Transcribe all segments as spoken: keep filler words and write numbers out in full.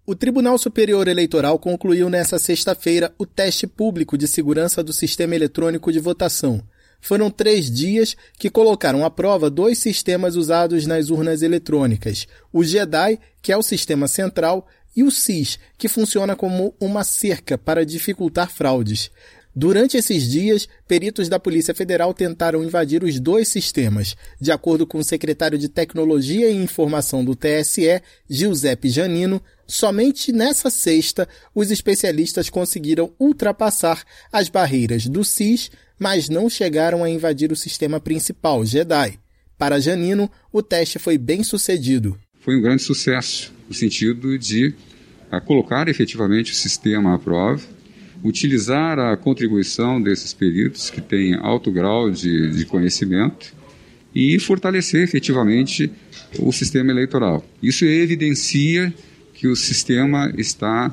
O Tribunal Superior Eleitoral concluiu nesta sexta-feira o teste público de segurança do sistema eletrônico de votação. Foram três dias que colocaram à prova dois sistemas usados nas urnas eletrônicas, o JEDAI, que é o sistema central, e o S I S, que funciona como uma cerca para dificultar fraudes. Durante esses dias, peritos da Polícia Federal tentaram invadir os dois sistemas. De acordo com o secretário de Tecnologia e Informação do T S E, Giuseppe Janino, somente nessa sexta os especialistas conseguiram ultrapassar as barreiras do S I S, mas não chegaram a invadir o sistema principal, JEDAI. Para Janino, o teste foi bem sucedido. Foi um grande sucesso, no sentido de a, colocar efetivamente o sistema à prova, utilizar a contribuição desses peritos que têm alto grau de, de conhecimento e fortalecer efetivamente o sistema eleitoral. Isso evidencia que o sistema está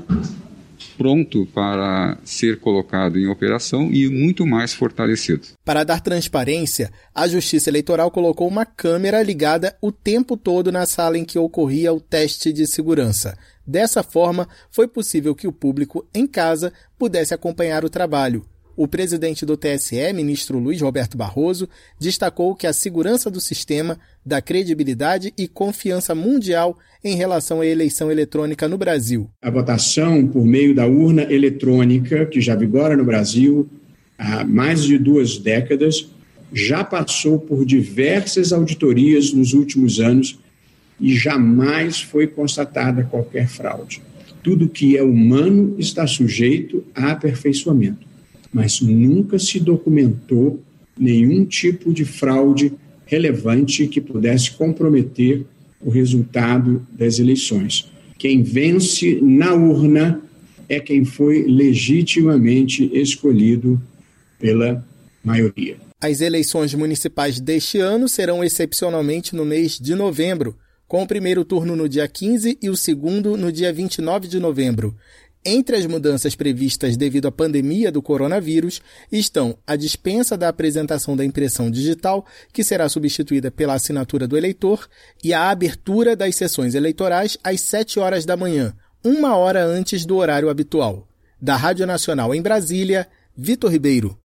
pronto para ser colocado em operação e muito mais fortalecido. Para dar transparência, a Justiça Eleitoral colocou uma câmera ligada o tempo todo na sala em que ocorria o teste de segurança. Dessa forma, foi possível que o público em casa pudesse acompanhar o trabalho. O presidente do T S E, ministro Luiz Roberto Barroso, destacou que a segurança do sistema dá credibilidade e confiança mundial em relação à eleição eletrônica no Brasil. A votação por meio da urna eletrônica, que já vigora no Brasil há mais de duas décadas, já passou por diversas auditorias nos últimos anos e jamais foi constatada qualquer fraude. Tudo que é humano está sujeito a aperfeiçoamento, mas nunca se documentou nenhum tipo de fraude relevante que pudesse comprometer o resultado das eleições. Quem vence na urna é quem foi legitimamente escolhido pela maioria. As eleições municipais deste ano serão excepcionalmente no mês de novembro, com o primeiro turno no dia quinze e o segundo no dia vinte e nove de novembro. Entre as mudanças previstas devido à pandemia do coronavírus estão a dispensa da apresentação da impressão digital, que será substituída pela assinatura do eleitor, e a abertura das sessões eleitorais às sete horas da manhã, uma hora antes do horário habitual. Da Rádio Nacional em Brasília, Vitor Ribeiro.